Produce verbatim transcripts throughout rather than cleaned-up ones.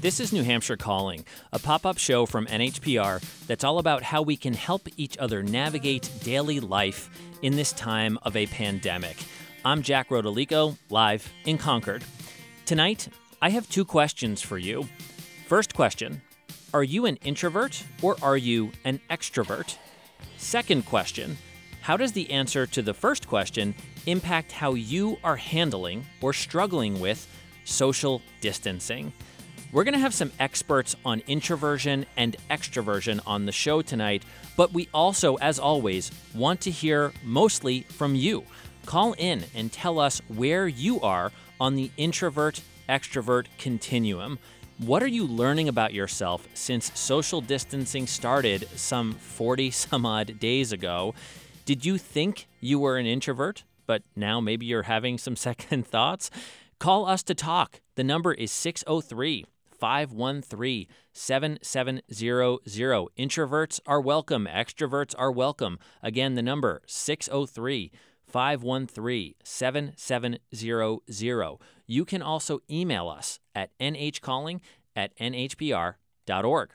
This is New Hampshire Calling, a pop-up show from N H P R that's all about how we can help each other navigate daily life in this time of a pandemic. I'm Jack Rodolico, live in Concord. Tonight, I have two questions for you. First question, are you an introvert or are you an extrovert? Second question, how does the answer to the first question impact how you are handling or struggling with social distancing? We're going to have some experts on introversion and extroversion on the show tonight, but we also, as always, want to hear mostly from you. Call in and tell us where you are on the introvert-extrovert continuum. What are you learning about yourself since social distancing started some forty some odd days ago? Did you think you were an introvert, but now maybe you're having some second thoughts? Call us to talk. The number is six oh three, five one three, seven seven zero zero. Introverts are welcome. Extroverts are welcome. Again, the number six oh three, five one three, seven seven zero zero. You can also email us at nhcalling at n h p r dot org.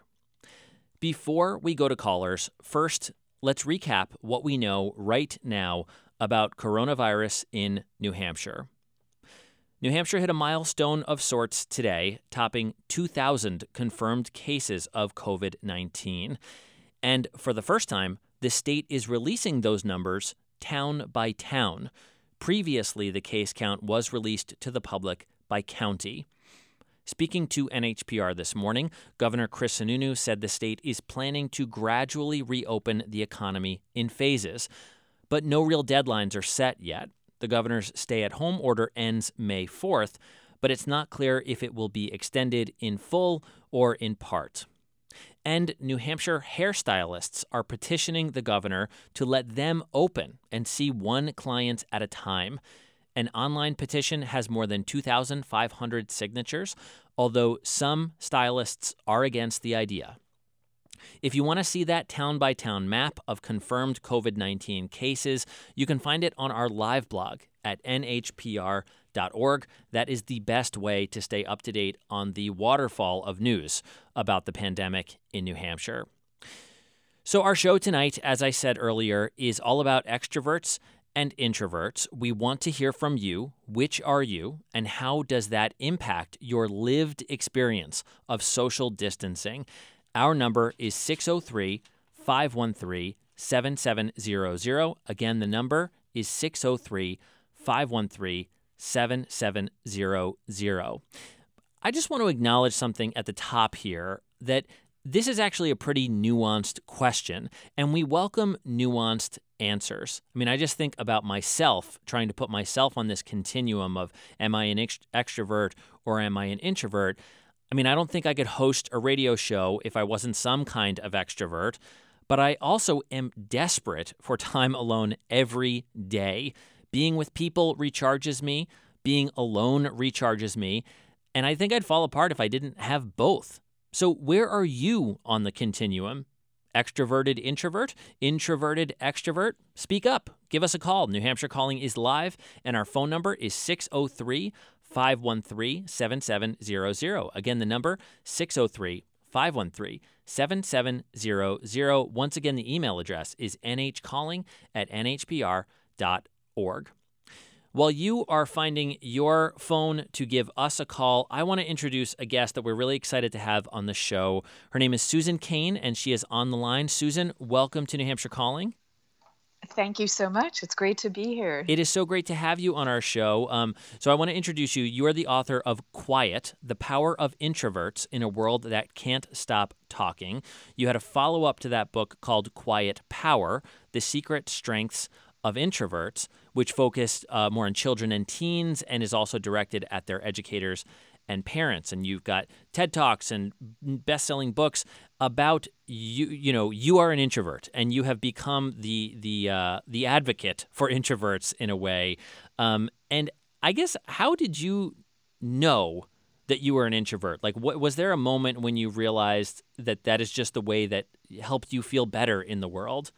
Before we go to callers, first, let's recap what we know right now about coronavirus in New Hampshire. New Hampshire hit a milestone of sorts today, topping two thousand confirmed cases of covid nineteen. And for the first time, the state is releasing those numbers town by town. Previously, the case count was released to the public by county. Speaking to N H P R this morning, Governor Chris Sununu said the state is planning to gradually reopen the economy in phases, but no real deadlines are set yet. The governor's stay-at-home order ends May fourth, but it's not clear if it will be extended in full or in part. And New Hampshire hairstylists are petitioning the governor to let them open and see one client at a time. An online petition has more than two thousand five hundred signatures, although some stylists are against the idea. If you want to see that town-by-town map of confirmed covid nineteen cases, you can find it on our live blog at n h p r dot org. That is the best way to stay up to date on the waterfall of news about the pandemic in New Hampshire. So our show tonight, as I said earlier, is all about extroverts and introverts. We want to hear from you. Which are you, and how does that impact your lived experience of social distancing? Our number is six oh three, five one three, seven seven zero zero. Again, the number is six oh three, five one three, seven seven zero zero. I just want to acknowledge something at the top here, that this is actually a pretty nuanced question, and we welcome nuanced answers. I mean, I just think about myself, trying to put myself on this continuum of, am I an ext- extrovert or am I an introvert? I mean, I don't think I could host a radio show if I wasn't some kind of extrovert, but I also am desperate for time alone every day. Being with people recharges me, being alone recharges me, and I think I'd fall apart if I didn't have both. So where are you on the continuum? Extroverted introvert? Introverted extrovert? Speak up. Give us a call. New Hampshire Calling is live, and our phone number is six oh three, five one three, seven seven zero zero. Again, the number six oh three, five one three, seven seven zero zero. Once again, the email address is nhcalling at n h p r dot org. While you are finding your phone to give us a call, I want to introduce a guest that we're really excited to have on the show. Her name is Susan Cain, and she is on the line. Susan, welcome to New Hampshire Calling. Thank you so much. It's great to be here. It is so great to have you on our show. Um, so I want to introduce you. You are the author of Quiet, The Power of Introverts in a World That Can't Stop Talking. You had a follow-up to that book called Quiet Power, The Secret Strengths of Introverts, which focused uh, more on children and teens and is also directed at their educators and parents. And you've got TED Talks and best-selling books about you. You know, you are an introvert, and you have become the the uh, the advocate for introverts in a way. Um, and I guess, how did you know that you were an introvert? Like, what, was there a moment when you realized that that is just the way that helped you feel better in the world?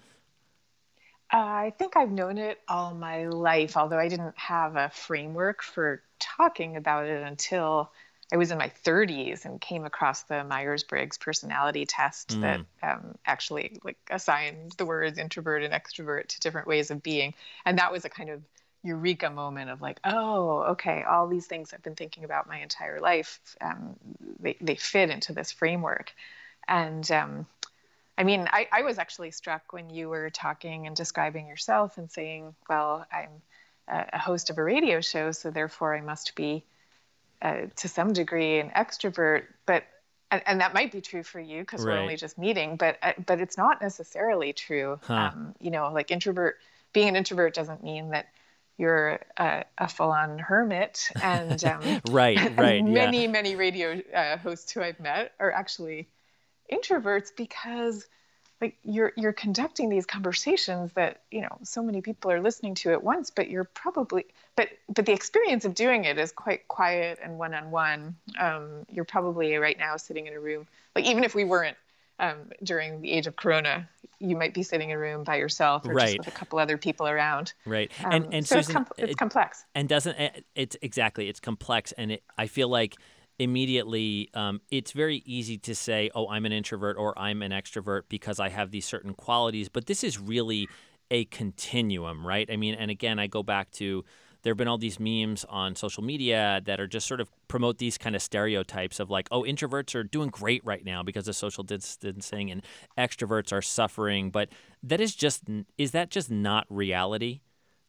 Uh, I think I've known it all my life, although I didn't have a framework for talking about it until I was in my thirties and came across the Myers-Briggs personality test Mm. that um, actually like assigned the words introvert and extrovert to different ways of being. And that was a kind of eureka moment of like, oh, okay, all these things I've been thinking about my entire life, um, they, they fit into this framework. And um, I mean, I, I was actually struck when you were talking and describing yourself and saying, well, I'm a, a host of a radio show, so therefore I must be, uh, to some degree, an extrovert. But and, and that might be true for you because we're Right. only just meeting, but uh, but it's not necessarily true. Huh. Um, you know, like introvert, being an introvert doesn't mean that you're a, a full-on hermit. And um, Right, right, yeah. many, many radio uh, hosts who I've met are actually introverts because like you're you're conducting these conversations that, you know, so many people are listening to at once, but you're probably but but the experience of doing it is quite quiet and one-on-one. Um, you're probably right now sitting in a room, like even if we weren't um, during the age of Corona, you might be sitting in a room by yourself or Right. just with a couple other people around. Right. Um, And and so Susan, it's, com- it's it- complex. and doesn't it, it's exactly it's complex, and it, I feel like immediately um, it's very easy to say, oh, I'm an introvert or I'm an extrovert because I have these certain qualities, but this is really a continuum, right? I mean, and again, I go back to there have been all these memes on social media that are just sort of promote these kind of stereotypes of like, oh, introverts are doing great right now because of social distancing and extroverts are suffering, but that is just is that just not reality?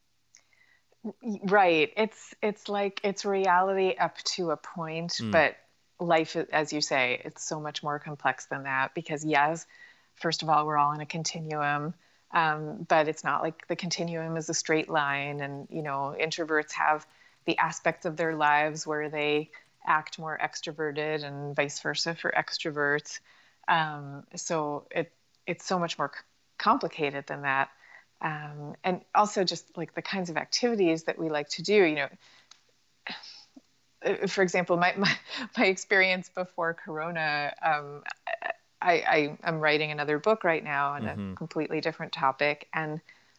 Right. It's it's like it's reality up to a point, Mm. but life, as you say, it's so much more complex than that because yes, first of all, we're all in a continuum, um, but it's not like the continuum is a straight line. And you know, introverts have the aspects of their lives where they act more extroverted, and vice versa for extroverts. Um, so it it's so much more c- complicated than that. Um, and also just like the kinds of activities that we like to do, you know, uh, for example, my, my, my experience before Corona, um, I, I am writing another book right now on a Hmm. completely different topic. And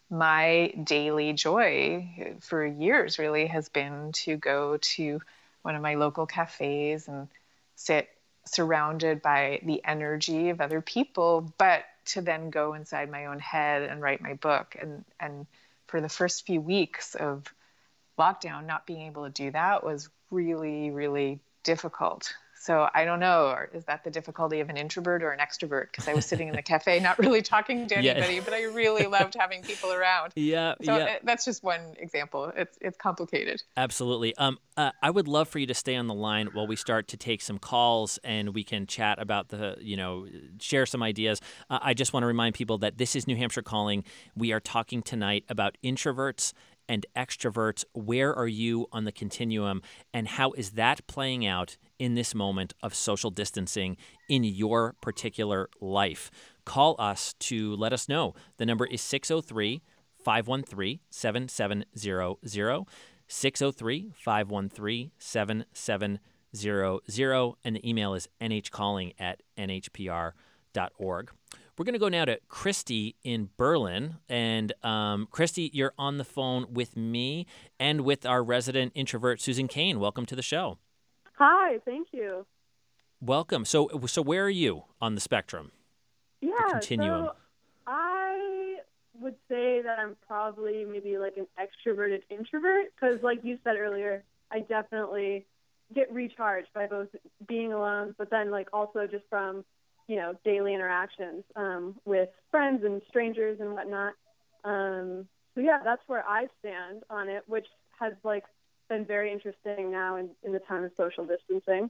my daily joy for years really has been to go to one of my local cafes and sit surrounded by the energy of other people, but to then go inside my own head and write my book. And, and for the first few weeks of lockdown, not being able to do that was really, really difficult. So I don't know, or is that the difficulty of an introvert or an extrovert? Because I was sitting in the cafe, not really talking to Yeah. anybody, but I really loved having people around. Yeah, So yeah. uh, that's just one example. It's it's complicated. Absolutely. Um, uh, I would love for you to stay on the line while we start to take some calls and we can chat about the, you know, share some ideas. Uh, I just want to remind people that this is New Hampshire Calling. We are talking tonight about introverts and extroverts. Where are you on the continuum, and how is that playing out in this moment of social distancing in your particular life? Call us to let us know. The number is six oh three, five one three, seven seven zero zero. six oh three, five one three, seven seven zero zero, and the email is nhcalling at n h p r dot org. We're going to go now to Christy in Berlin. And um, Christy, you're on the phone with me and with our resident introvert, Susan Cain. Welcome to the show. Hi, thank you. Welcome. So, so where are you on the spectrum? Yeah, continuum. so I would say that I'm probably maybe like an extroverted introvert because, like you said earlier, I definitely get recharged by both being alone, but then like also just from, you know, daily interactions um, with friends and strangers and whatnot. Um, so yeah, that's where I stand on it, which has like been very interesting now in, in the time of social distancing.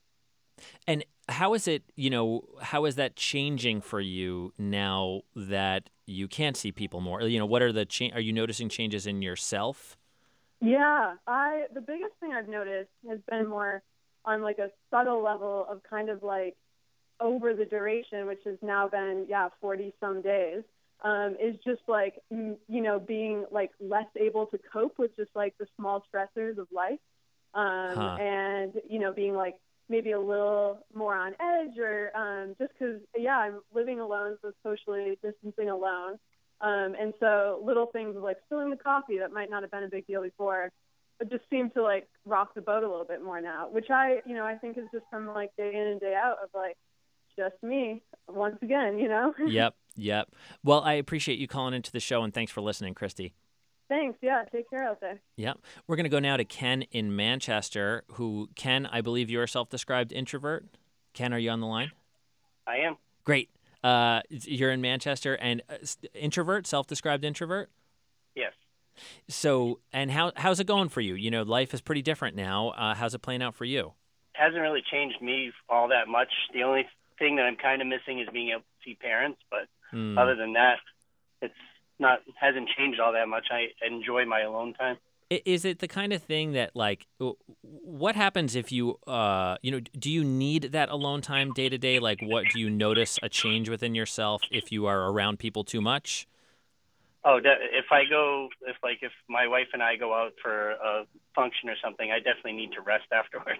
And how is it, you know, how is that changing for you now that you can't see people more? You know, what are the cha- are you noticing changes in yourself? Yeah, I the biggest thing I've noticed has been more on like a subtle level of kind of like over the duration, which has now been, yeah, forty some days, um, is just like, you know, being like less able to cope with just like the small stressors of life. Um, Huh. And, you know, being like maybe a little more on edge or um, just because, yeah, I'm living alone, so socially distancing alone. Um, and so little things like spilling the coffee that might not have been a big deal before just seem to like rock the boat a little bit more now, which I, you know, I think is just from like day in and day out of like just me once again, you know? Yep. Yep. Well, I appreciate you calling into the show, and thanks for listening, Christy. Thanks. Yeah. Take care out there. Yep. We're going to go now to Ken in Manchester, who, Ken, I believe you're a self-described introvert. Ken, are you on the line? I am. Great. Uh, you're in Manchester, and uh, introvert, self-described introvert? Yes. So, and how how's it going for you? You know, life is pretty different now. Uh, how's it playing out for you? Hasn't really changed me all that much. The only thing that I'm kind of missing is being able to see parents, but Mm. other than that, it's not hasn't changed all that much. I enjoy my alone time. I- Is it the kind of thing that, like, w- what happens if you, uh, you know, do you need that alone time day to day? Like, what do you notice a change within yourself if you are around people too much? Oh, de- if I go, if like if my wife and I go out for a function or something, I definitely need to rest afterwards.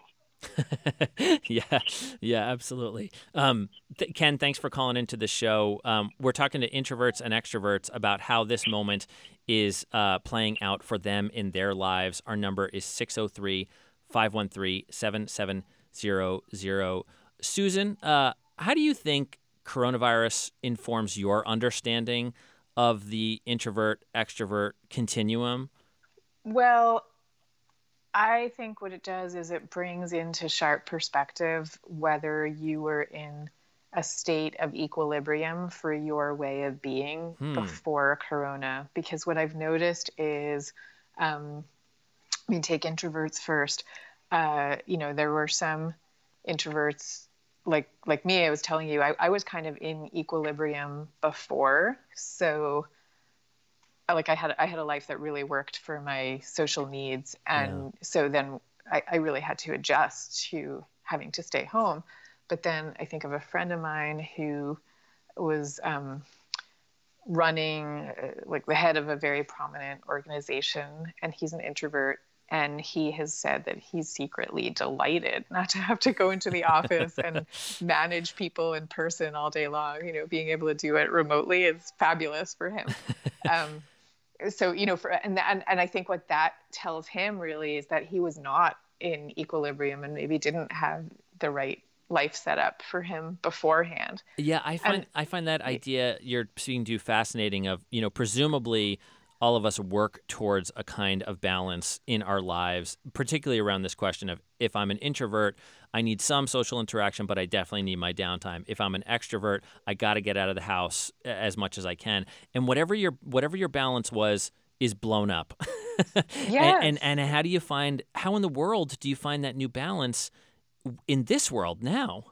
yeah, yeah, absolutely. Um, th- Ken, thanks for calling into the show. Um, we're talking to introverts and extroverts about how this moment is uh, playing out for them in their lives. Our number is six oh three, five one three, seven seven zero zero. Susan, uh, how do you think coronavirus informs your understanding of the introvert-extrovert continuum? Well, I think what it does is it brings into sharp perspective whether you were in a state of equilibrium for your way of being Hmm. before Corona. Because what I've noticed is, um, I mean, take introverts first. Uh, you know, there were some introverts like like me. I was telling you, I, I was kind of in equilibrium before, so. Like I had, I had a life that really worked for my social needs. And so then I, I really had to adjust to having to stay home. But then I think of a friend of mine who was um, running, uh, like the head of a very prominent organization, and he's an introvert. And he has said that he's secretly delighted not to have to go into the office and manage people in person all day long. You know, being able to do it remotely is fabulous for him. Um, So, you know, for, and, and, and I think what that tells him really is that he was not in equilibrium and maybe didn't have the right life set up for him beforehand. Yeah, I find And- I find that idea you're speaking to fascinating of, you know, presumably all of us work towards a kind of balance in our lives, particularly around this question of if I'm an introvert, I need some social interaction, but I definitely need my downtime. If I'm an extrovert, I got to get out of the house a- as much as I can. And whatever your whatever your balance was is blown up. Yes. and, and and how do you find how in the world do you find that new balance in this world now?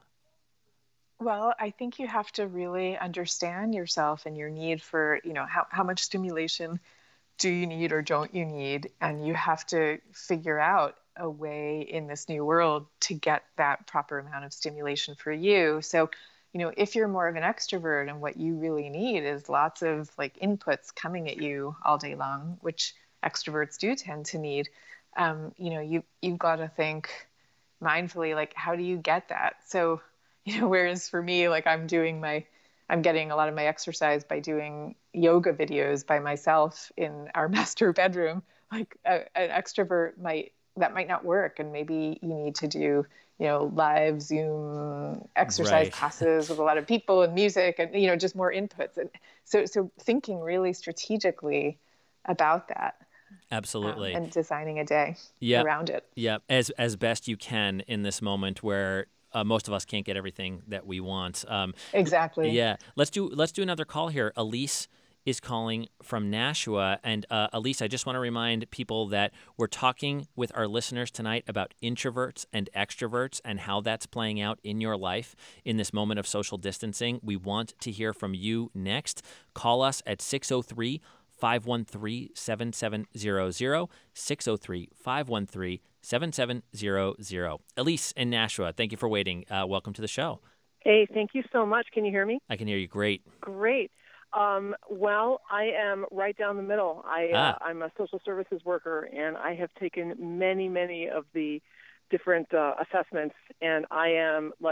Well, I think you have to really understand yourself and your need for, you know, how, how much stimulation do you need or don't you need? And you have to figure out a way in this new world to get that proper amount of stimulation for you. So, you know, if you're more of an extrovert and what you really need is lots of like inputs coming at you all day long, which extroverts do tend to need, um, you know, you, you've got to think mindfully, like, how do you get that? So, you know, whereas for me, like I'm doing my, I'm getting a lot of my exercise by doing yoga videos by myself in our master bedroom. Like a, an extrovert might, that might not work. And maybe you need to do, you know, live Zoom exercise Right. classes with a lot of people and music and, you know, just more inputs. And so, so thinking really strategically about that. Absolutely. Um, and designing a day Yep. around it. Yeah, as as best you can in this moment where uh, most of us can't get everything that we want. Um, Exactly. yeah, let's do let's do another call here. Elise is calling from Nashua, and uh, Elise, I just want to remind people that we're talking with our listeners tonight about introverts and extroverts and how that's playing out in your life in this moment of social distancing. We want to hear from you next. Call us at six oh three, five one three, seven seven zero zero, six oh three, five one three, seven seven zero zero. Elise in Nashua, thank you for waiting. Uh, welcome to the show. Hey, thank you so much. Can you hear me? I can hear you great. Great. Um, well, I am right down the middle. I, Ah. uh, I'm a social services worker, and I have taken many, many of the different uh, assessments, and I am like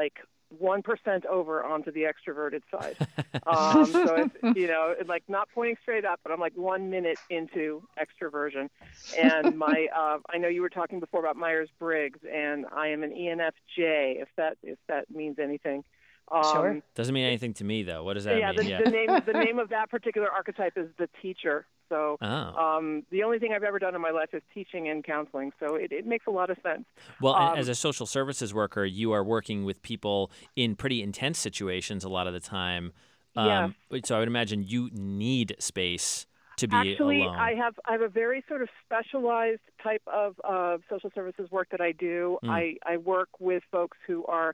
one percent over onto the extroverted side. um, so, it's, you know, like not pointing straight up, but I'm like one minute into extroversion. And my, uh, I know you were talking before about Myers-Briggs, and I am an E N F J, if that if that means anything. Um, Sure. Doesn't mean anything to me, though. What does that yeah, mean? the, yeah, the name the name of that particular archetype is the teacher. So Oh. um, the only thing I've ever done in my life is teaching and counseling. So it, it makes a lot of sense. Well, and Um, as a social services worker, you are working with people in pretty intense situations a lot of the time. Um, So I would imagine you need space to be Actually, alone. I have I have a very sort of specialized type of uh, social services work that I do. Mm. I, I work with folks who are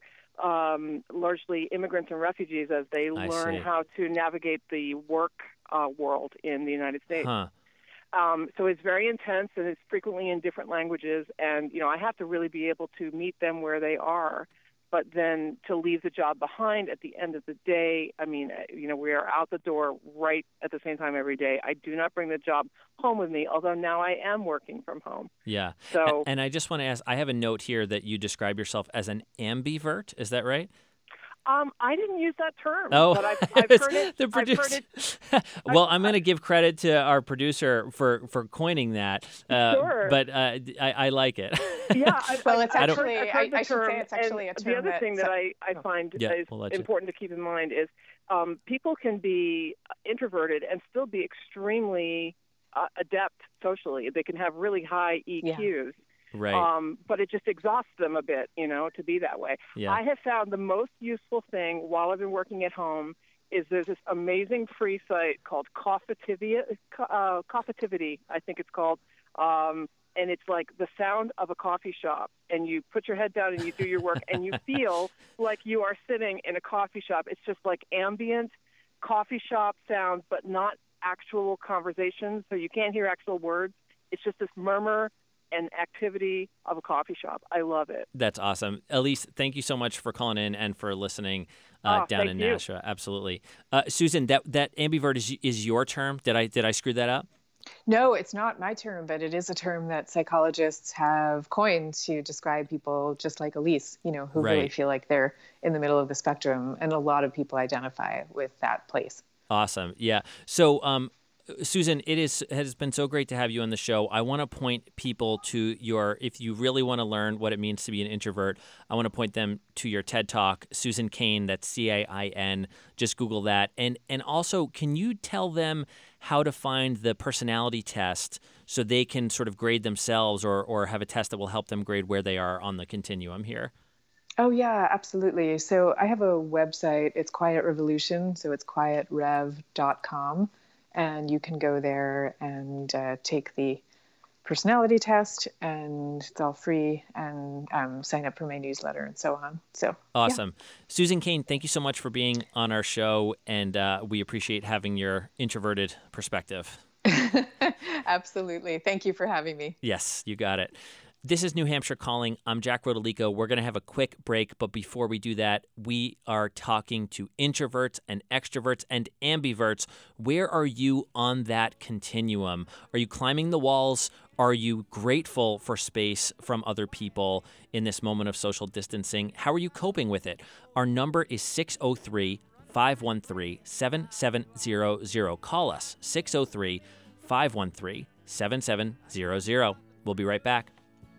um, largely immigrants and refugees as they I learn see. how to navigate the work uh, world in the United States. Huh. Um, so it's very intense, and it's frequently in different languages. And, you know, I have to really be able to meet them where they are. But then to leave the job behind at the end of the day, I mean, you know, we are out the door right at the same time every day. I do not bring the job home with me, although now I am working from home. Yeah. So, A- and I just want to ask, I have a note here that you describe yourself as an ambivert. Is that right? um, I didn't use that term, Oh, but I've, I've it's heard it. the I've producer. heard it. Well, I'm going to give credit to our producer for, for coining that. Uh, Sure. But uh, I, I like it. Yeah, I, Well, I, it's I've actually- heard, I've heard I- the I should say term, it's actually and a the term other that- thing that I, I oh. find Yeah, is we'll let you. important to keep in mind is um, people can be introverted and still be extremely uh, adept socially. They can have really high E Qs. Right. Um, but it just exhausts them a bit, you know, to be that way. Yeah. I have found the most useful thing while I've been working at home is there's this amazing free site called Coffitivity, uh, Coffitivity, I think it's called. Um, and it's like the sound of a coffee shop. And you put your head down and you do your work and you feel like you are sitting in a coffee shop. It's just like ambient coffee shop sounds, but not actual conversations. So you can't hear actual words. It's just this murmur and activity of a coffee shop. I love it. That's awesome. Elise, thank you so much for calling in and for listening uh, Oh, down thank in you. Nashua. Absolutely. Uh, Susan, that, that ambivert is is your term. Did I did I screw that up? No, it's not my term, but it is a term that psychologists have coined to describe people just like Elise, you know, who really Right. feel like they're in the middle of the spectrum. And a lot of people identify with that place. Awesome. Yeah. So, um, Susan, it is has been so great to have you on the show. I want to point people to your, if you really want to learn what it means to be an introvert, I want to point them to your TED Talk, Susan Cain, that's C A I N. Just Google that. And and also, can you tell them how to find the personality test so they can sort of grade themselves or or have a test that will help them grade where they are on the continuum here? Oh, yeah, absolutely. So I have a website. It's Quiet Revolution. So it's quiet rev dot com. And you can go there and uh, take the personality test, and it's all free, and um, sign up for my newsletter and so on. So Awesome. Susan Cain, thank you so much for being on our show, and uh, we appreciate having your introverted perspective. yeah. Absolutely. Thank you for having me. Yes, you got it. This is New Hampshire Calling. I'm Jack Rodolico. We're going to have a quick break, but before we do that, we are talking to introverts and extroverts and ambiverts. Where are you on that continuum? Are you climbing the walls? Are you grateful for space from other people in this moment of social distancing? How are you coping with it? Our number is six oh three, five one three, seven seven zero zero. Call us, six oh three, five one three, seven seven zero zero. We'll be right back.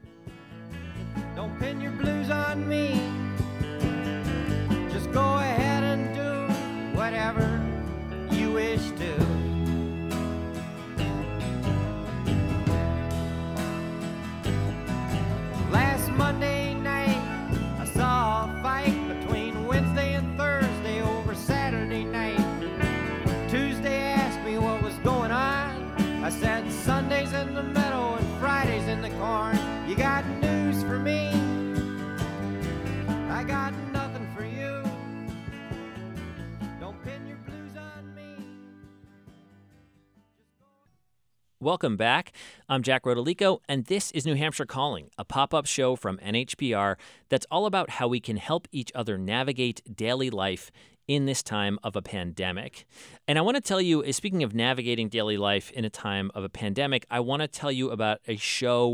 Don't pin your blues on me. Just go ahead and do whatever you wish to. Last Monday night, I saw a fight between Wednesday and Thursday over Saturday night. Tuesday asked me what was going on. I said Sunday's in the meadow and Friday's in the corn. You got news for me? I got nothing for you. Don't pin your blues on me. Welcome back. I'm Jack Rodolico, and this is New Hampshire Calling, a pop-up show from N H P R that's all about how we can help each other navigate daily life in this time of a pandemic. And I want to tell you, speaking of navigating daily life in a time of a pandemic, I want to tell you about a show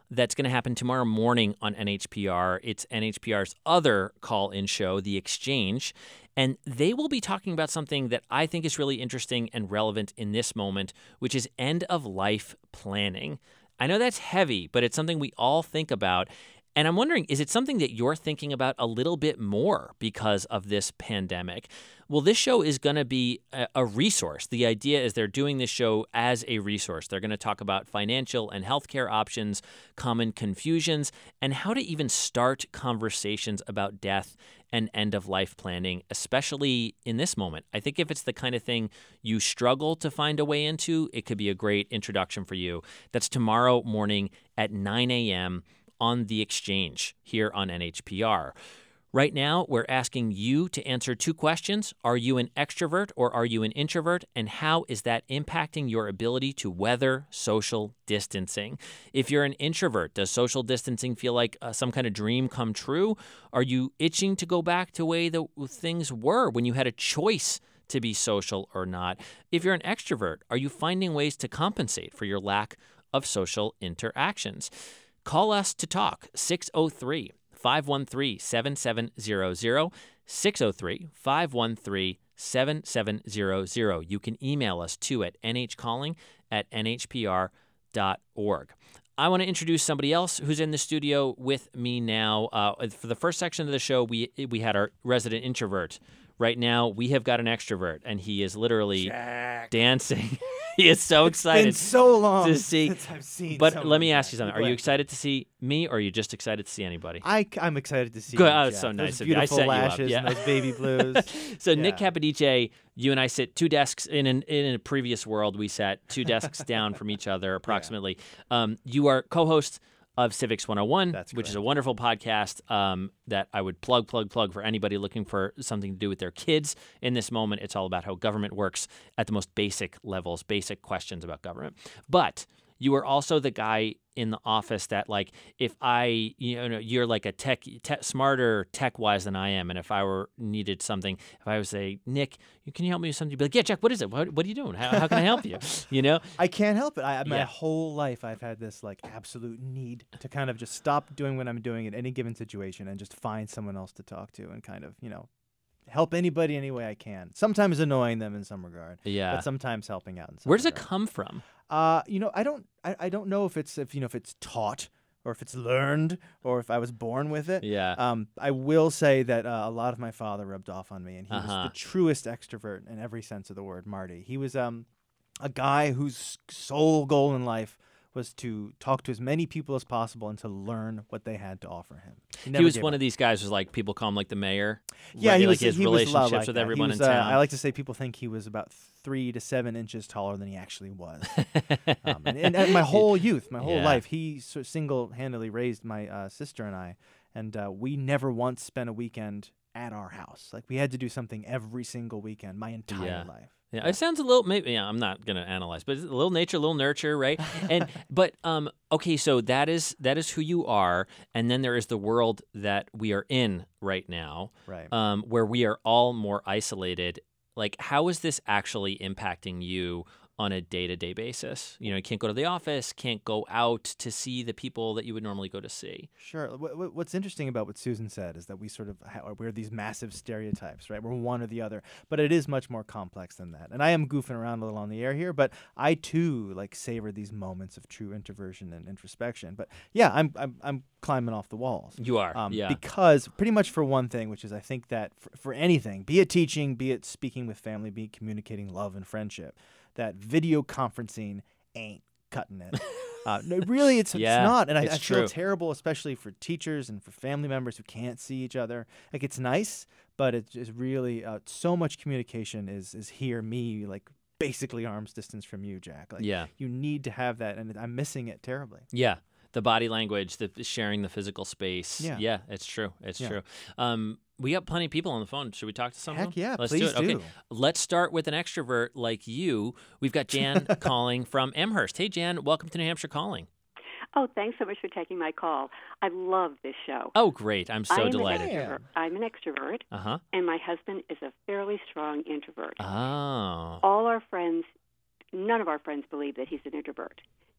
that's going to happen tomorrow morning on N H P R. It's N H P R's other call-in show, The Exchange, and they will be talking about something that I think is really interesting and relevant in this moment, which is end-of-life planning. I know that's heavy, but it's something we all think about. And I'm wondering, is it something that you're thinking about a little bit more because of this pandemic? Well, this show is going to be a, a resource. The idea is they're doing this show as a resource. They're going to talk about financial and healthcare options, common confusions, and how to even start conversations about death and end-of-life planning, especially in this moment. I think if it's the kind of thing you struggle to find a way into, it could be a great introduction for you. That's tomorrow morning at nine a.m. on The Exchange here on N H P R. Right now, we're asking you to answer two questions. Are you an extrovert or are you an introvert? And how is that impacting your ability to weather social distancing? If you're an introvert, does social distancing feel like uh, some kind of dream come true? Are you itching to go back to the way the things were when you had a choice to be social or not? If you're an extrovert, are you finding ways to compensate for your lack of social interactions? Call us to talk, six oh three, five one three, seven seven zero zero, six oh three, five one three, seven seven zero zero. You can email us too at nhcalling at n h p r dot org. I want to introduce somebody else who's in the studio with me now. Uh, for the first section of the show, we we had our resident introvert. Right now, we have got an extrovert, and he is literally Jack. dancing. He is so excited. It's been so long to see. since I've seen But someone let me like ask you that. something. Go Are you ahead. excited to see me, or are you just excited to see anybody? I, I'm excited to see Good. you, Oh, Jack. it's so nice Those of you. I beautiful set you up, lashes yeah. and those baby blues. So Nick Yeah. Capodice, you and I sit two desks in an, in a previous world. We sat two desks down from each other approximately. Um, you are co-host of Civics one oh one, That's which is correct. a wonderful podcast um, that I would plug, plug, plug for anybody looking for something to do with their kids in this moment. It's all about how government works at the most basic levels, basic questions about government. But you are also the guy in the office that, like, if I, you know, you're like a tech, tech smarter tech-wise than I am, and if I were needed something, if I would say, Nick, can you help me with something? You'd be like, yeah, Jack, what is it? What, what are you doing? How, how can I help you? You know? I can't help it. I, my Yeah. whole life, I've had this like absolute need to kind of just stop doing what I'm doing in any given situation and just find someone else to talk to and kind of, you know, help anybody any way I can. Sometimes annoying them in some regard, Yeah. but sometimes helping out in some Where does it regard. come from? Uh, you know, I don't, I, I don't know if it's if you know if it's taught or if it's learned or if I was born with it. Yeah. Um, I will say that uh, a lot of my father rubbed off on me, and he Uh-huh. was the truest extrovert in every sense of the word. Marty, he was um, a guy whose sole goal in life was to talk to as many people as possible and to learn what they had to offer him. He never was gave one up. of these guys who's like, people call him like the mayor. Yeah, right? he like was. his he was a lot relationships like with that. everyone he was, in uh, town. I like to say people think he was about three to seven inches taller than he actually was. um, and, and, and my whole youth, my whole Yeah. life, he sort of single-handedly raised my uh, sister and I, and uh, we never once spent a weekend at our house. Like we had to do something every single weekend, my entire Yeah. life. Yeah, it sounds a little. Maybe yeah, I'm not gonna analyze, but it's a little nature, a little nurture, right? And but um, okay, so that is that is who you are, and then there is the world that we are in right now, Right. um, where we are all more isolated. Like, how is this actually impacting you on a day-to-day basis? You know, you can't go to the office, can't go out to see the people that you would normally go to see. Sure. What, what- what's interesting about what Susan said is that we sort of ha- we're these massive stereotypes, right? We're one or the other, but it is much more complex than that. And I am goofing around a little on the air here, but I too like savor these moments of true introversion and introspection. But yeah, I'm I'm, I'm climbing off the walls. You are, Um, yeah. Because pretty much for one thing, which is I think that for, for anything, be it teaching, be it speaking with family, be it communicating love and friendship, that video conferencing ain't cutting it. uh, no, really, it's, Yeah, it's not. And I, it's I feel true. terrible, especially for teachers and for family members who can't see each other. Like, it's nice, but it's just really uh, so much communication is is here, me, like, basically arm's distance from you, Jack. Like, Yeah. you need to have that, and I'm missing it terribly. Yeah. The body language, the sharing the physical space. Yeah. Yeah, it's true. It's Yeah. true. Um, we got plenty of people on the phone. Should we talk to some of Heck them? yeah, Let's please do it. Okay. do. Let's start with an extrovert like you. We've got Jan calling from Amherst. Hey, Jan, welcome to New Hampshire Calling. Oh, thanks so much for taking my call. I love this show. Oh, great. I'm so I'm delighted. An extrovert. I'm an extrovert, Uh-huh. and my husband is a fairly strong introvert. Oh. All our friends, none of our friends believe that he's an introvert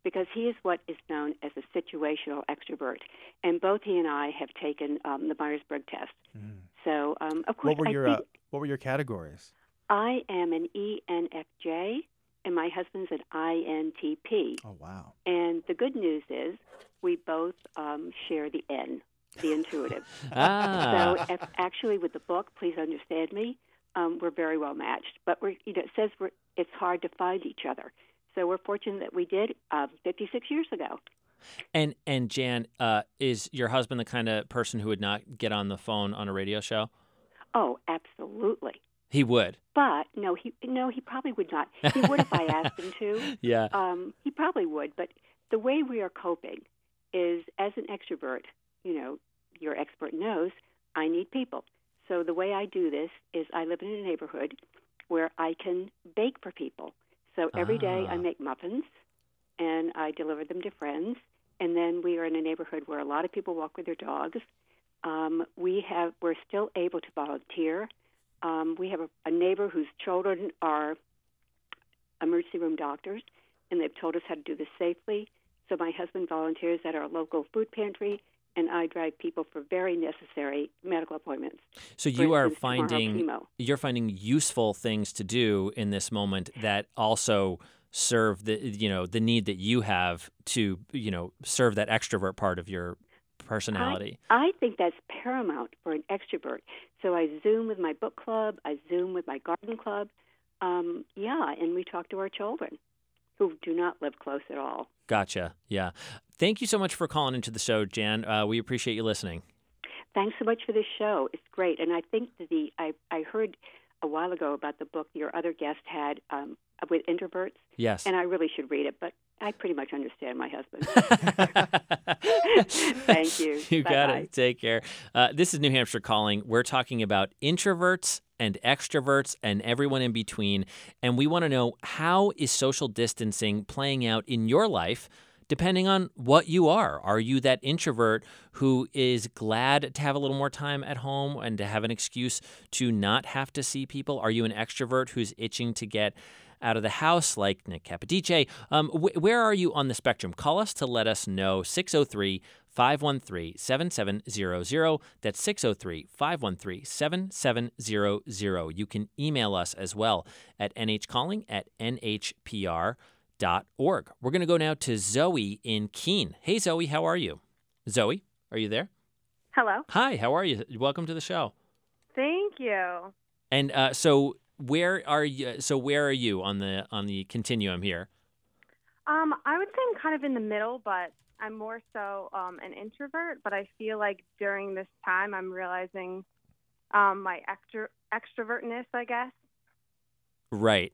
because he is what is known as a situational extrovert. And both he and I have taken um, the Myers-Briggs test. Mm. So, um, of course, What were I your think uh, What were your categories? I am an E N F J, and my husband's an I N T P. Oh, wow. And the good news is we both um, share the N, the intuitive. Ah. So if, actually with the book, Please Understand Me, um, we're very well matched. But we're, you know, it says we're, it's hard to find each other. So we're fortunate that we did um, fifty-six years ago. And and Jan, uh, is your husband the kind of person who would not get on the phone on a radio show? Oh, absolutely. He would. But no, he no, he probably would not. He would if I asked him to. Yeah. Um, he probably would. But the way we are coping is, as an extrovert, you know, your expert knows, I need people. So the way I do this is I live in a neighborhood where I can bake for people. So every day Ah. I make muffins and I deliver them to friends. And then we are in a neighborhood where a lot of people walk with their dogs. Um, we have we're still able to volunteer. Um, we have a, a neighbor whose children are emergency room doctors, and they've told us how to do this safely. So my husband volunteers at our local food pantry, and I drive people for very necessary medical appointments. So For you are instance, tomorrow, finding chemo. you're finding useful things to do in this moment that also serve the you know the need that you have to you know serve that extrovert part of your personality. I, I think that's paramount for an extrovert. So I Zoom with my book club. I Zoom with my garden club. Um, yeah, and we talk to our children who do not live close at all. Gotcha. Yeah. Thank you so much for calling into the show, Jan. Uh, we appreciate you listening. Thanks so much for this show. It's great. And I think that the I, I heard a while ago about the book your other guest had um, with introverts. Yes. And I really should read it, but I pretty much understand my husband. Thank you. You got Bye-bye. it. Take care. Uh, this is New Hampshire Calling. We're talking about introverts and extroverts and everyone in between. And we want to know, how is social distancing playing out in your life, depending on what you are? Are you that introvert who is glad to have a little more time at home and to have an excuse to not have to see people? Are you an extrovert who's itching to get out of the house, like Nick Capodice? Um, wh- where are you on the spectrum? Call us to let us know. six oh three, five one three, seven seven zero zero. That's six oh three, five one three, seven seven zero zero. You can email us as well at nhcalling at n h p r dot org. We're going to go now to Zoe in Keene. Hey, Zoe, how are you? Zoe, are you there? Hello. Hi, how are you? Welcome to the show. Thank you. And uh, so where are you? So where are you on the on the continuum here? Um, I would say I'm kind of in the middle, but I'm more so um, an introvert. But I feel like during this time, I'm realizing um, my extro- extrovertness, I guess. Right.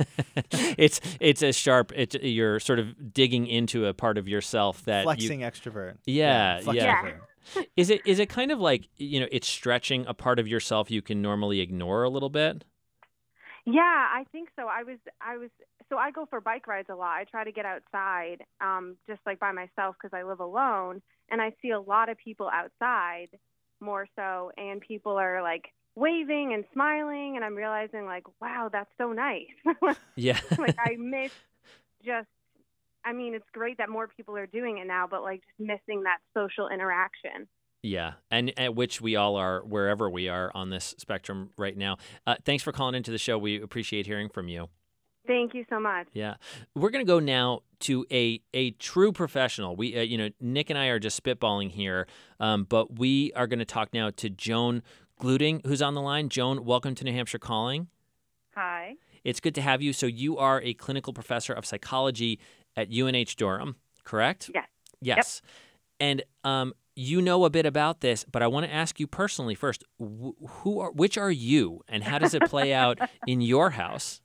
it's it's a sharp. It's you're sort of digging into a part of yourself that Flexing you, extrovert. Yeah, Flex yeah. extrovert. Is it is it kind of like, you know, it's stretching a part of yourself you can normally ignore a little bit? Yeah, I think so. I was, I was, so I go for bike rides a lot. I try to get outside, um, just like by myself because I live alone, and I see a lot of people outside more so, and people are like waving and smiling, and I'm realizing like, wow, that's so nice. Yeah. Like I miss just, I mean, it's great that more people are doing it now, but like just missing that social interaction. Yeah, and at which we all are, wherever we are on this spectrum right now. Uh, thanks for calling into the show. We appreciate hearing from you. Thank you so much. Yeah, we're going to go now to a a true professional. We, uh, you know, Nick and I are just spitballing here, um, but we are going to talk now to Joan Gluting, who's on the line. Joan, welcome to New Hampshire Calling. Hi. It's good to have you. So you are a clinical professor of psychology at U N H Durham, correct? Yes. Yes. Yep. And um, you know a bit about this, but I want to ask you personally first: wh- who are, which are you, and how does it play out in your house?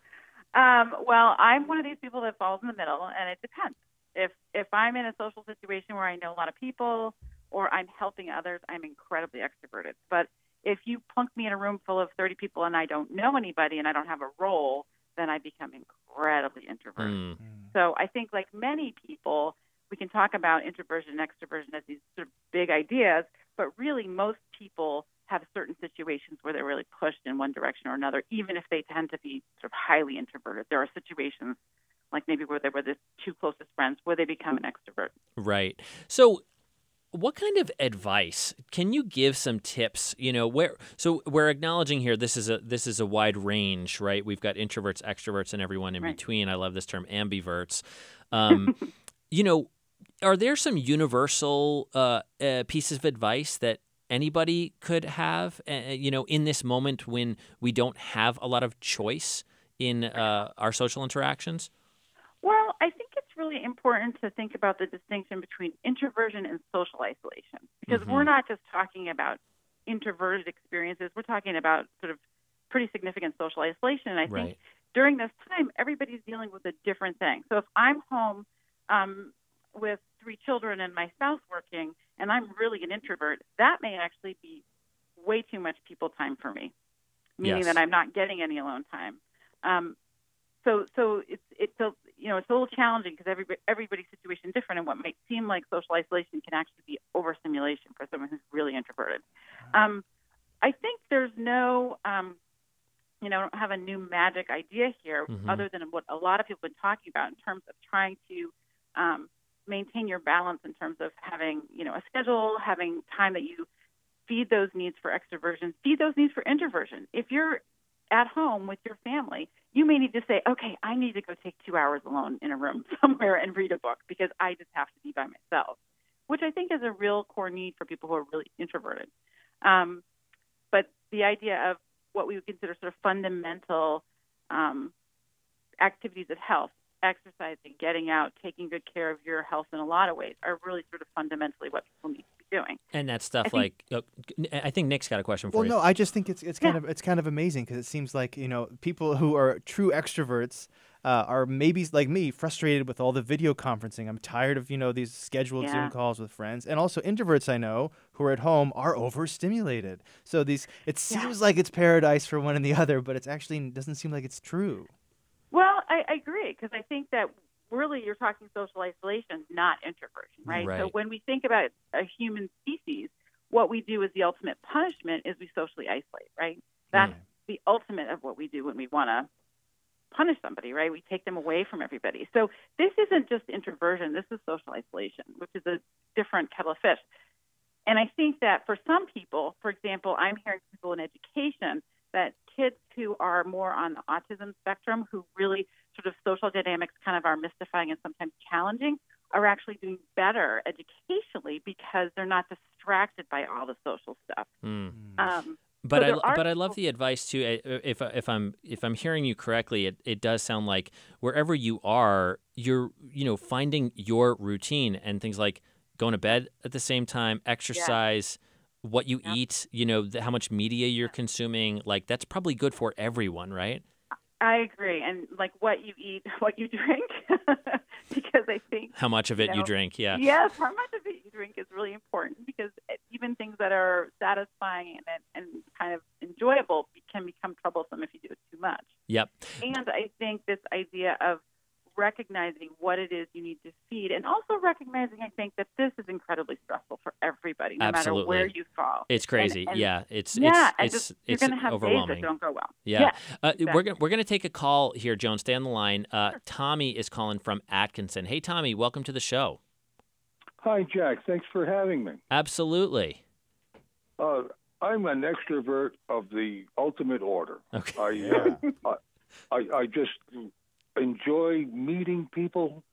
Um, well, I'm one of these people that falls in the middle, and it depends. If if I'm in a social situation where I know a lot of people, or I'm helping others, I'm incredibly extroverted. But if you plunk me in a room full of thirty people and I don't know anybody and I don't have a role, then I become incredibly introverted. Mm. So I think, like many people, we can talk about introversion and extroversion as these sort of big ideas, but really most people have certain situations where they're really pushed in one direction or another, even if they tend to be sort of highly introverted. There are situations like maybe where they were the two closest friends, where they become an extrovert. Right. So what kind of advice can you give? Some tips, you know, where so we're acknowledging here this is a this is a wide range, right? We've got introverts, extroverts, and everyone in Right. between. I love this term, ambiverts. Um, you know, are there some universal uh, uh, pieces of advice that anybody could have, uh, you know, in this moment when we don't have a lot of choice in uh, our social interactions? Well, I think it's really important to think about the distinction between introversion and social isolation, because Mhm. we're not just talking about introverted experiences. We're talking about sort of pretty significant social isolation. And I Right. think during this time, everybody's dealing with a different thing. So if I'm home um, with three children and my spouse working, and I'm really an introvert, that may actually be way too much people time for me, meaning Yes. that I'm not getting any alone time. Um, so, so it's it's a you know it's a little challenging because everybody, everybody's situation is different, and what might seem like social isolation can actually be overstimulation for someone who's really introverted. Um, I think there's no um, you know I don't have a new magic idea here, Mhm. other than what a lot of people have been talking about in terms of trying to um, maintain your balance in terms of having you know a schedule, having time that you feed those needs for extroversion, feed those needs for introversion. If you're at home with your family, you may need to say, okay, I need to go take two hours alone in a room somewhere and read a book because I just have to be by myself, which I think is a real core need for people who are really introverted. Um, but the idea of what we would consider sort of fundamental um, activities of health, exercising, getting out, taking good care of your health in a lot of ways are really sort of fundamentally what people need to be doing. And that stuff I think- like uh, I think Nick's got a question for Well, you. no, I just think it's it's kind Yeah. of it's kind of amazing because it seems like you know people who are true extroverts uh, are maybe like me frustrated with all the video conferencing. I'm tired of you know these scheduled Yeah. Zoom calls with friends, and also introverts I know who are at home are overstimulated. So these it seems like it's paradise for one and the other, but it's actually doesn't seem like it's true. Well, I, I agree, because I think that really you're talking social isolation, not introversion, right? So Right. when we think about a human species, what we do as the ultimate punishment is we socially isolate, right? That's the ultimate of what we do when we want to punish somebody, right? We take them away from everybody. So this isn't just introversion, this is social isolation, which is a different kettle of fish. And I think that for some people, for example, I'm hearing people in education that kids who are more on the autism spectrum, who really sort of social dynamics kind of are mystifying and sometimes challenging, are actually doing better educationally because they're not distracted by all the social stuff. Mm. Um, But so I there are but I love people- the advice too. uh, If if I'm if I'm hearing you correctly, it, it does sound like wherever you are, you're you know finding your routine and things like going to bed at the same time, exercise, what you Yeah. eat, you know the, how much media you're consuming. Like that's probably good for everyone, right? I agree. And like what you eat, what you drink, because I think How much of it You you know, drink? Yeah. yes, how much of it you drink is really important, because even things that are satisfying and, and kind of enjoyable can become troublesome if you do it too much. Yep. And I think this idea of recognizing what it is you need to feed, and also recognizing, I think, that this is incredibly stressful for everybody, no Absolutely. matter where you fall. It's crazy. and- yeah. It's Yeah, and it's just, it's you're it's going to have overwhelming. days that don't go well. Yeah. Uh, We're exactly. gonna we're gonna take a call here, Joan. Stay on the line. Uh, Tommy is calling from Atkinson. Hey, Tommy, welcome to the show. Hi, Jack. Thanks for having me. Absolutely. Uh, I'm an extrovert of the ultimate order. Okay. I, uh, I, I, I just enjoy meeting people.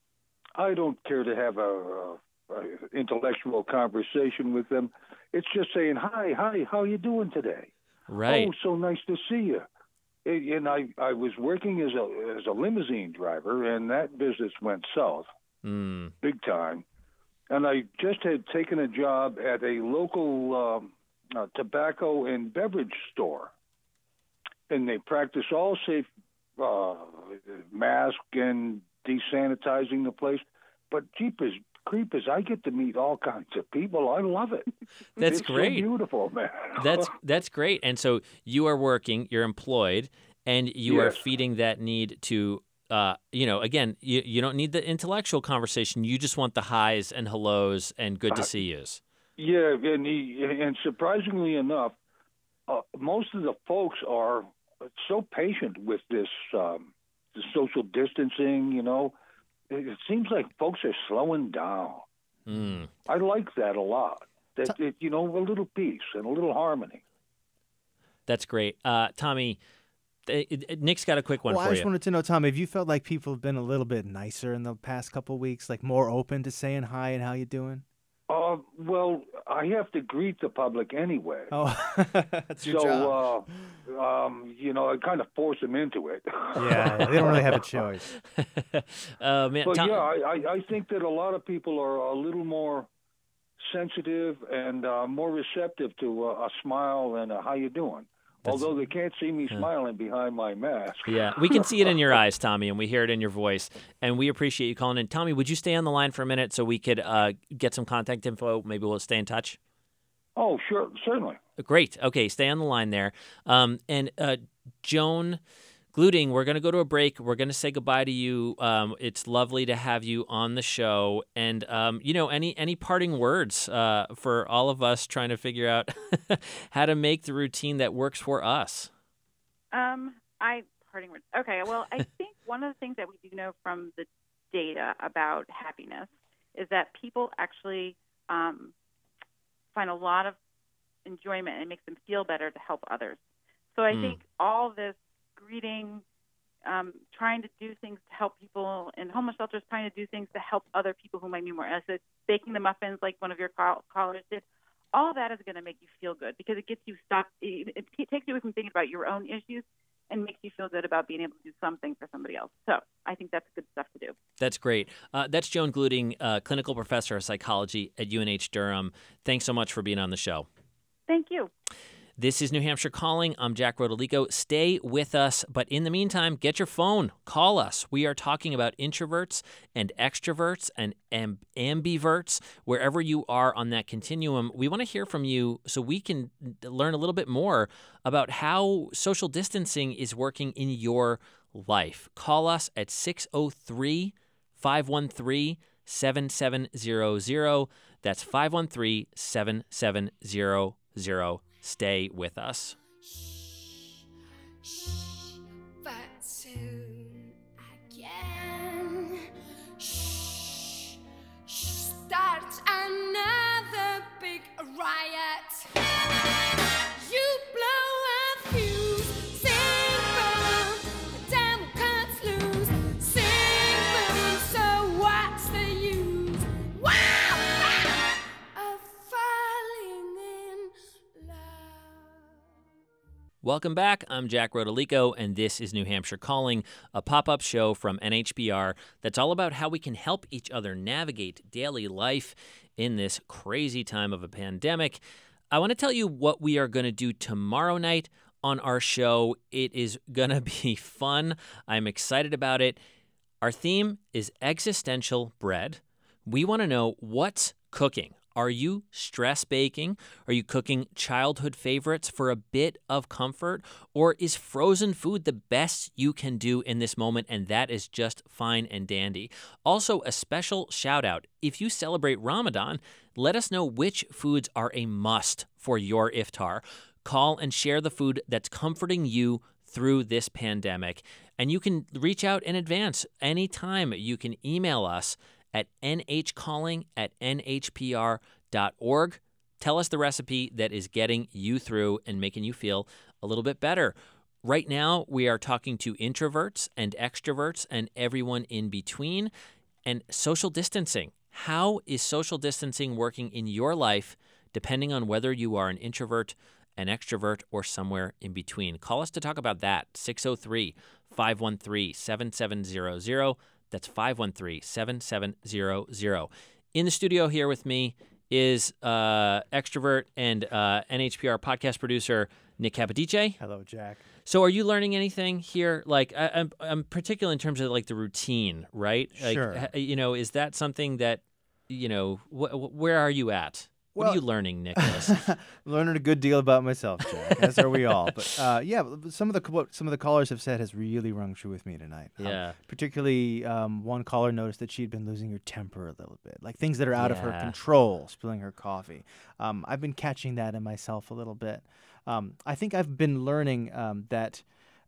I don't care to have a, a, a intellectual conversation with them. It's just saying, hi, hi, how you doing today? Right. Oh, so nice to see you. And and I, I was working as a as a limousine driver, and that business went south Mm. big time. And I just had taken a job at a local um, uh, tobacco and beverage store, and they practice all safe uh, mask and desanitizing the place. But jeepers creepers, I get to meet all kinds of people. I love it. That's it's great. So beautiful, man. That's that's great. And so you are working, you're employed, and you are Yes. feeding that need to, uh, you know, again, you, you don't need the intellectual conversation. You just want the highs and hellos and good to Uh, see yous. Yeah, and he, and surprisingly enough, uh, most of the folks are so patient with this um, the social distancing, you know, it, it seems like folks are slowing down. Mm. I like that a lot. That, it, you know, a little peace and a little harmony. That's great. Uh, Tommy, it, it, Nick's got a quick one well, for I just you. wanted to know, Tommy, have you felt like people have been a little bit nicer in the past couple of weeks, like more open to saying hi and how you doing? Uh, well, I have to greet the public anyway. Oh, that's your so, job. uh, um, you know, I kind of force them into it. Yeah, they don't really have a choice. uh, man, but Tom- yeah, I, I, I think that a lot of people are a little more sensitive and uh, more receptive to uh, a smile and a how you doing. That's, Although they can't see me yeah. smiling behind my mask. Yeah, we can see it in your eyes, Tommy, and we hear it in your voice, and we appreciate you calling in. Tommy, would you stay on the line for a minute so we could uh, get some contact info? Maybe we'll stay in touch. Oh, sure, certainly. Great. Okay, stay on the line there. Um, and uh, Joan Gluting, we're going to go to a break. We're going to say goodbye to you. Um, it's lovely to have you on the show. And, um, you know, any any parting words uh, for all of us trying to figure out how to make the routine that works for us? Um, I parting words. Okay, well, I think one of the things that we do know from the data about happiness is that people actually um, find a lot of enjoyment and it makes them feel better to help others. So I mm. think all this greeting, um, trying to do things to help people in homeless shelters, trying to do things to help other people who might need more assets, baking the muffins like one of your call- callers did, all that is going to make you feel good because it gets you stuck. It, it takes you away from thinking about your own issues and makes you feel good about being able to do something for somebody else. So I think that's good stuff to do. That's great. Uh, that's Joan Gluting, uh, clinical professor of psychology at U N H Durham. Thanks so much for being on the show. Thank you. This is New Hampshire Calling. I'm Jack Rodolico. Stay with us, but in the meantime, get your phone. Call us. We are talking about introverts and extroverts and amb- ambiverts. Wherever you are on that continuum, we want to hear from you so we can learn a little bit more about how social distancing is working in your life. Call us at six oh three, five one three, seven seven zero zero. That's five one three, seven seven zero zero. Stay with us. Shh, shh, but soon again. Shh, shh, start another big riot. You blow a fuse, sing boom, the Democrats lose. Sing boom, so what's the use? Wow, wow, of falling in love. Welcome back. I'm Jack Rodolico, and this is New Hampshire Calling, a pop-up show from N H P R that's all about how we can help each other navigate daily life in this crazy time of a pandemic. I want to tell you what we are going to do tomorrow night on our show. It is going to be fun. I'm excited about it. Our theme is existential bread. We want to know what's cooking. Are you stress baking? Are you cooking childhood favorites for a bit of comfort? Or is frozen food the best you can do in this moment, and that is just fine and dandy? Also, a special shout out. If you celebrate Ramadan, let us know which foods are a must for your iftar. Call and share the food that's comforting you through this pandemic. And you can reach out in advance anytime. You can email us at nhcalling at n h p r dot org. Tell us the recipe that is getting you through and making you feel a little bit better. Right now, we are talking to introverts and extroverts and everyone in between. And social distancing. How is social distancing working in your life, depending on whether you are an introvert, an extrovert, or somewhere in between? Call us to talk about that. six oh three, five one three, seven seven zero zero. That's five one three, seven seven zero zero. In the studio here with me is uh, extrovert and uh, N H P R podcast producer Nick Capodice. Hello, Jack. So, are you learning anything here? Like, I, I'm, I'm particular in terms of like the routine, right? Like, Sure. ha- you know, is that something that, you know, wh- wh- where are you at? What Well- are you learning, Nicholas? Learning a good deal about myself, Jack, as are we all. But uh, yeah, some of the what some of the callers have said has really rung true with me tonight. Um, Yeah. particularly, um, one caller noticed that she'd been losing her temper a little bit, like things that are out of her Yeah. control, spilling her coffee. Um, I've been catching that in myself a little bit. Um, I think I've been learning um, that.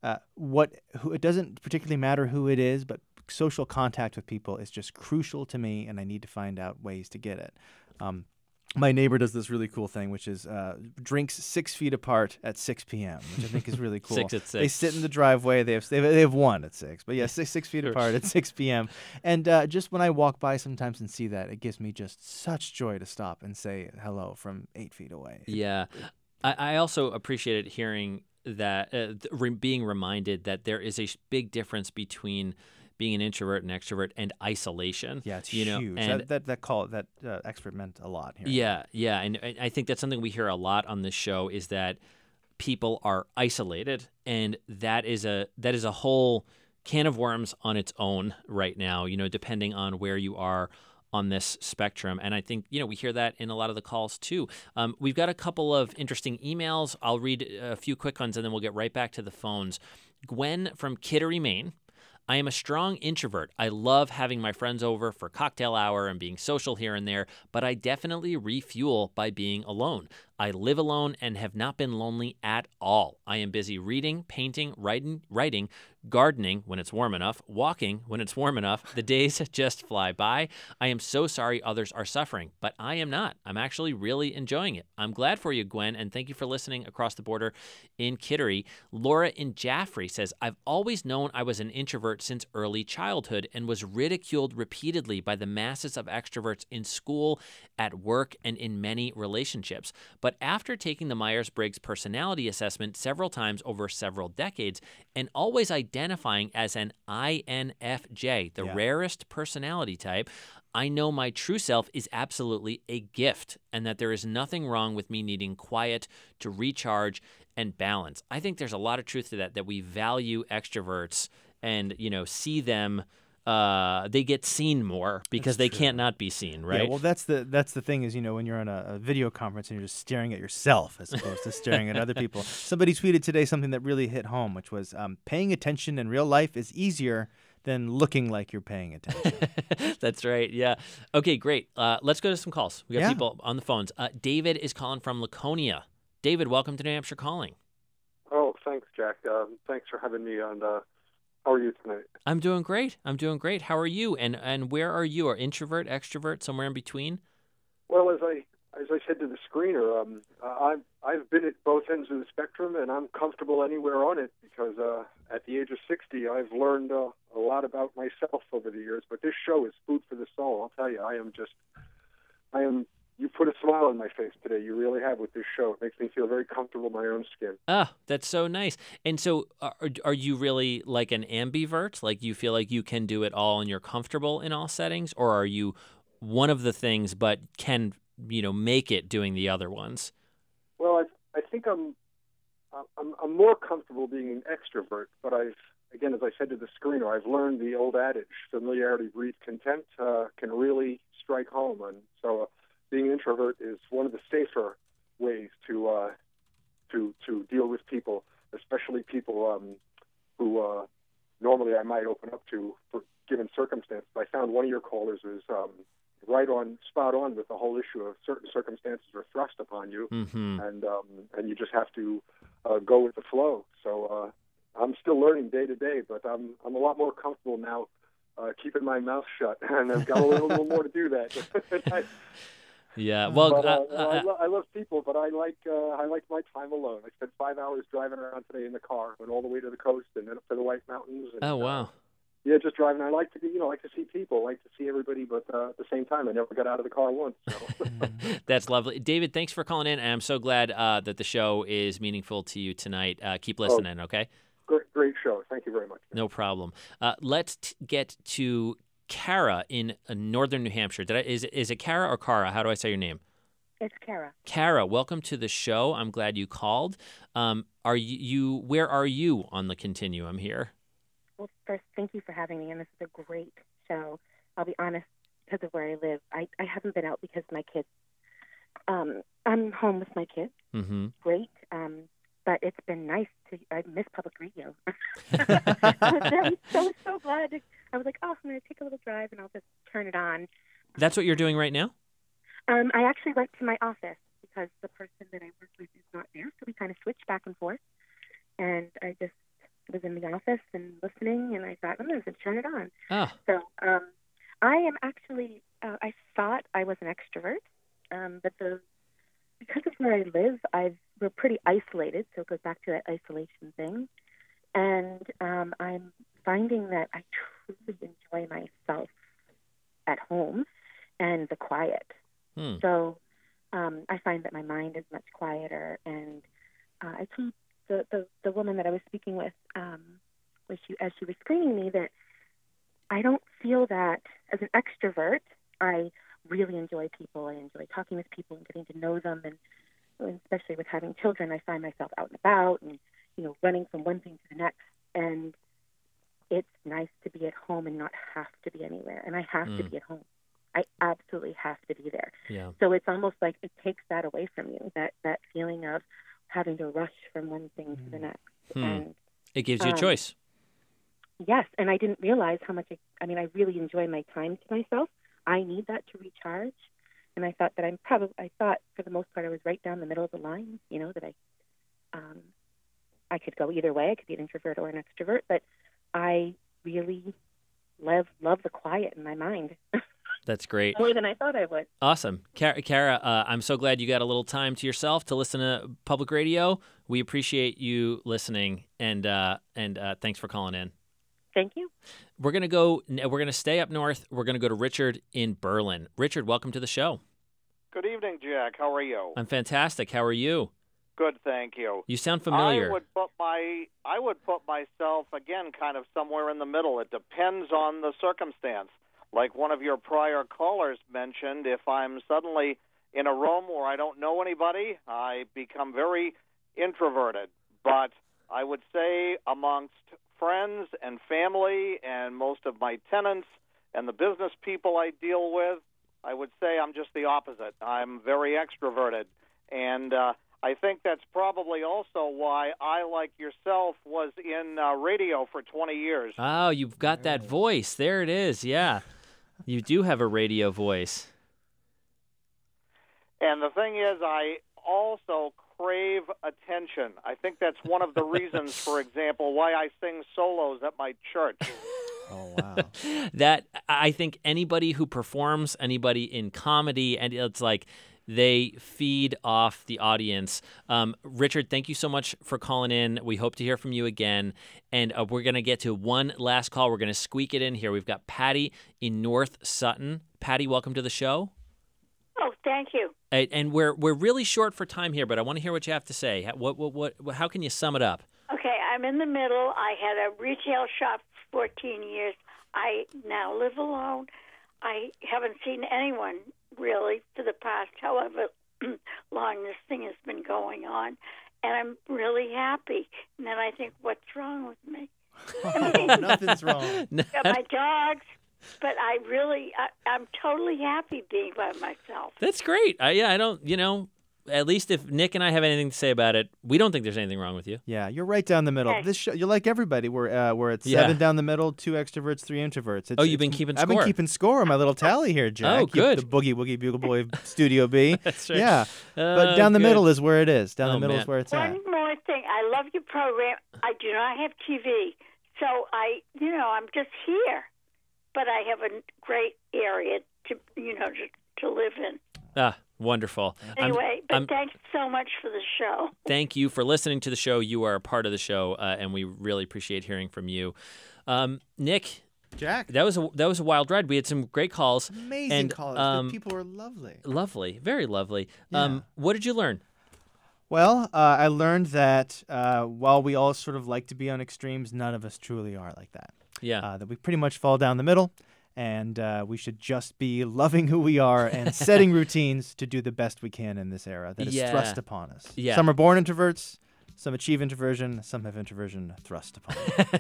uh, what who, it doesn't particularly matter who it is, but social contact with people is just crucial to me, and I need to find out ways to get it. Um, my neighbor does this really cool thing, which is uh, drinks six feet apart at six p.m., which I think is really cool. Six at six. They sit in the driveway. They have they have, they have one at six, but yeah, six six feet apart at six p.m. And uh, just when I walk by sometimes and see that, it gives me just such joy to stop and say hello from eight feet away. Yeah, I, I also appreciated hearing that, uh, th- re- being reminded that there is a sh- big difference between being an introvert and extrovert and isolation. Yeah, it's you know? huge. And that, that that call that uh, expert meant a lot here. Yeah, yeah, and I I think that's something we hear a lot on this show is that people are isolated, and that is a that is a whole can of worms on its own right now. You know, depending on where you are on this spectrum, and I think you know we hear that in a lot of the calls too. Um, we've got a couple of interesting emails. I'll read a few quick ones, and then we'll get right back to the phones. Gwen from Kittery, Maine. I am a strong introvert. I love having my friends over for cocktail hour and being social here and there, but I definitely refuel by being alone. I live alone and have not been lonely at all. I am busy reading, painting, writing, writing, gardening when it's warm enough, walking when it's warm enough. The days just fly by. I am so sorry others are suffering, but I am not. I'm actually really enjoying it. I'm glad for you, Gwen, and thank you for listening across the border in Kittery. Laura in Jaffrey says, I've always known I was an introvert since early childhood and was ridiculed repeatedly by the masses of extroverts in school, at work, and in many relationships. But after taking the Myers-Briggs personality assessment several times over several decades and always identifying as an I N F J, the Yeah. rarest personality type, I know my true self is absolutely a gift and that there is nothing wrong with me needing quiet to recharge and balance. I think there's a lot of truth to that, that we value extroverts and, you know, see them uh, they get seen more because That's they true. can't not be seen, right? Yeah, well, that's the that's the thing is, you know, when you're on a, a video conference and you're just staring at yourself as opposed to staring at other people. Somebody tweeted today something that really hit home, which was um, paying attention in real life is easier than looking like you're paying attention. That's right. Yeah. Okay, great. Uh, let's go to some calls. We got Yeah. people on the phones. Uh, David is calling from Laconia. David, welcome to New Hampshire Calling. Oh, thanks, Jack. Um, thanks for having me on. Uh, how are you tonight? I'm doing great. I'm doing great. How are you? And and where are you? Are introvert, extrovert, somewhere in between? Well, as I as I said to the screener, um, uh, I've I've been at both ends of the spectrum, and I'm comfortable anywhere on it because uh, at the age of sixty, I've learned uh, a lot about myself over the years. But this show is food for the soul. I'll tell you, I am just, I am. You put a smile on my face today. You really have with this show. It makes me feel very comfortable in my own skin. Ah, that's so nice. And so are, are you really like an ambivert? Like you feel like you can do it all and you're comfortable in all settings? Or are you one of the things but can, you know, make it doing the other ones? Well, I I think I'm I'm, I'm more comfortable being an extrovert, but I've, again, as I said to the screener, I've learned the old adage, familiarity breeds contempt, uh, can really strike home. And so uh, being an introvert is one of the safer ways to uh, to to deal with people, especially people um, who uh, normally I might open up to for given circumstances. I found one of your callers is um, right on, spot on with the whole issue of certain circumstances are thrust upon you, mm-hmm. and um, and you just have to uh, go with the flow. So uh, I'm still learning day to day, but I'm I'm a lot more comfortable now uh, keeping my mouth shut, and I've got a little, little more to do that. I, Yeah, well, but, uh, uh, well, I, uh, lo- I love people, but I like uh, I like my time alone. I spent five hours driving around today in the car, went all the way to the coast and then up to the White Mountains. And, oh, wow. Uh, yeah, just driving. I like to be, you know, like to see people, like to see everybody, but uh, at the same time, I never got out of the car once. So. That's lovely. David, thanks for calling in, and I'm so glad uh, that the show is meaningful to you tonight. Uh, keep listening, oh, okay? Great, great show. Thank you very much. No problem. Uh, let's t- get to Kara in uh, northern New Hampshire. Did I, is, is it Kara or Kara? How do I say your name? It's Kara. Kara, welcome to the show. I'm glad you called. Um, are you, you? Where are you on the continuum here? Well, first, thank you for having me, and this is a great show. I'll be honest, because of where I live, I, I haven't been out because my kids. Um, I'm home with my kids. Mm-hmm. Great, um, but it's been nice to. I miss public radio. I'm so so glad. To, I was like, oh, I'm going to take a little drive, and I'll just turn it on. That's what you're doing right now? Um, I actually went to my office because the person that I work with is not there, so we kind of switched back and forth. And I just was in the office and listening, and I thought, I'm going to turn it on. Ah. So um, I am actually, uh, I thought I was an extrovert, um, but the because of where I live, I've, we're pretty isolated, so it goes back to that isolation thing. And um, I'm finding that I truly enjoy myself at home and the quiet. Hmm. So um, I find that my mind is much quieter. And uh, I told the, the, the woman that I was speaking with, um, was she, as she was screening me, that I don't feel that as an extrovert, I really enjoy people. I enjoy talking with people and getting to know them. And, and especially with having children, I find myself out and about and, you know, running from one thing to the next. And it's nice to be at home and not have to be anywhere. And I have mm. to be at home. I absolutely have to be there. Yeah. So it's almost like it takes that away from you, that, that feeling of having to rush from one thing mm. to the next. Hmm. And it gives you um, a choice. Yes, and I didn't realize how much, I, I mean, I really enjoy my time to myself. I need that to recharge. And I thought that I'm probably, I thought for the most part I was right down the middle of the line, you know, that I, um, I could go either way. I could be an introvert or an extrovert, but I really love, love the quiet in my mind. That's great. More than I thought I would. Awesome. Kara, Kara uh, I'm so glad you got a little time to yourself to listen to public radio. We appreciate you listening, and uh, and uh, thanks for calling in. Thank you. We're going to go, we're going to stay up north. We're going to go to Richard in Berlin. Richard, welcome to the show. Good evening, Jack. How are you? I'm fantastic. How are you? Good, thank you. You sound familiar. I would put my I would put myself again kind of somewhere in the middle. It depends on the circumstance. Like one of your prior callers mentioned, if I'm suddenly in a room where I don't know anybody, I become very introverted. But I would say amongst friends and family and most of my tenants and the business people I deal with, I would say I'm just the opposite. I'm very extroverted. And uh, I think that's probably also why I, like yourself, was in uh, radio for twenty years. Oh, you've got that voice. There it is. Yeah. You do have a radio voice. And the thing is, I also crave attention. I think that's one of the reasons, for example, why I sing solos at my church. Oh, wow. That, I think anybody who performs, anybody in comedy, and it's like they feed off the audience. Um, Richard, thank you so much for calling in. We hope to hear from you again. And uh, we're going to get to one last call. We're going to squeak it in here. We've got Patty in North Sutton. Patty, welcome to the show. Oh, thank you. And we're we're really short for time here, but I want to hear what you have to say. What what what? How can you sum it up? Okay, I'm in the middle. I had a retail shop for fourteen years. I now live alone. I haven't seen anyone really for the past however long this thing has been going on, and I'm really happy. And then I think, what's wrong with me? I mean, oh, nothing's wrong. Got my dogs. But I really, I, I'm totally happy being by myself. That's great. I, yeah, I don't, you know, at least if Nick and I have anything to say about it, we don't think there's anything wrong with you. Yeah, you're right down the middle. Okay. This show, you're like everybody. We're uh, we're at Yeah. seven down the middle, two extroverts, three introverts. It's, Oh, you've it's- been keeping I've score. been keeping score on my little tally here, Jack. Oh, You- good. The Boogie Woogie Bugle Boy Studio B. That's right. Yeah, but Oh, down the good. middle is where it is. Down Oh, the middle man. is where it's at. One more thing. I love your program. I do not have T V, so I, you know, I'm just here. But I have a great area to, you know, to, to live in. Ah, wonderful. I'm- Anyway, but I'm- thanks so much for the show. Thank you for listening to the show. You are a part of the show, uh, and we really appreciate hearing from you. Um, Nick, Jack, that was a, that was a wild ride. We had some great calls. Amazing and, callers. um, the people were lovely. Lovely, very lovely. Yeah. Um, what did you learn? Well, uh, I learned that uh, while we all sort of like to be on extremes, none of us truly are like that. Yeah. Uh, that we pretty much fall down the middle, and uh, we should just be loving who we are and setting routines to do the best we can in this era that is Yeah. thrust upon us. Yeah. Some are born introverts, some achieve introversion, some have introversion thrust upon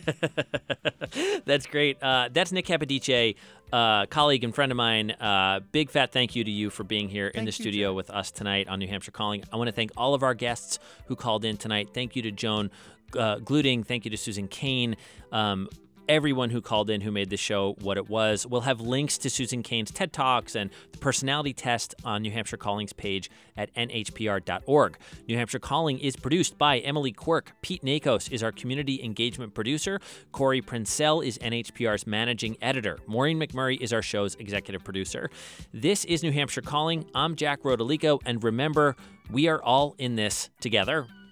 them. That's great. Uh, that's Nick Capodice, uh, colleague and friend of mine. Uh, big fat thank you to you for being here in the Thank you, studio with us tonight on New Hampshire Calling. I want to thank all of our guests who called in tonight. Thank you to Joan uh, Gluding. Thank you to Susan Kane. Um, everyone who called in who made the show what it was. We'll have links to Susan Cain's TED Talks and the personality test on New Hampshire Calling's page at N H P R dot org. New Hampshire Calling is produced by Emily Quirk. Pete Nakos is our community engagement producer. Corey Princell is N H P R's managing editor. Maureen McMurray is our show's executive producer. This is New Hampshire Calling. I'm Jack Rodolico, and remember, we are all in this together.